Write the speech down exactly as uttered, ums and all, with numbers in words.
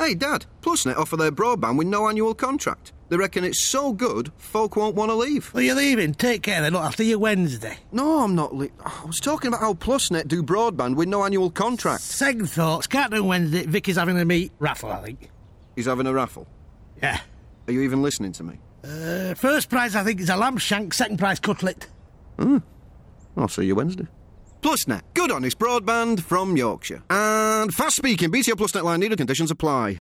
Hey, Dad, Plusnet offer their broadband with no annual contract. They reckon it's so good, folk won't want to leave. Well, you're leaving. Take care then. Look, I'll see you Wednesday. No, I'm not leaving. I was talking about how Plusnet do broadband with no annual contract. Second thoughts. Can't do Wednesday. Vicky's having a meat raffle, I think. He's having a raffle? Yeah. Are you even listening to me? Uh, first prize, I think, is a lamb shank. Second prize, cutlet. Hmm. I'll see you Wednesday. Plusnet. Good honest broadband from Yorkshire. And fast speaking, B T O Plusnet line needed conditions apply.